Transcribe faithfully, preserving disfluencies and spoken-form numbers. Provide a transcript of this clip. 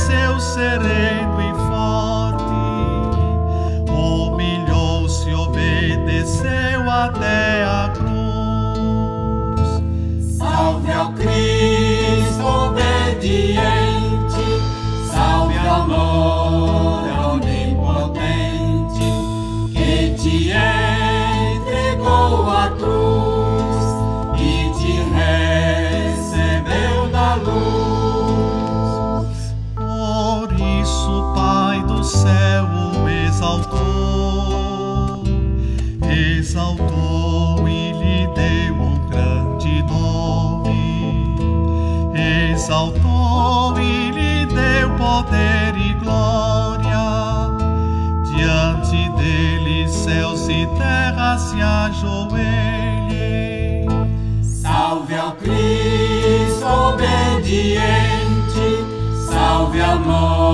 desceu sereno e forte, humilhou-se, obedeceu até a cruz. Salve ao Cristo obediente, salve ao amor onipotente, que te entregou a cruz e te recebeu da luz. Por isso o Pai do céu o exaltou, exaltou e lhe deu um grande nome, exaltou e lhe deu poder e glória. Diante dele céus e terra se ajoelhem. Salve ao Cristo obediente, salve ao amor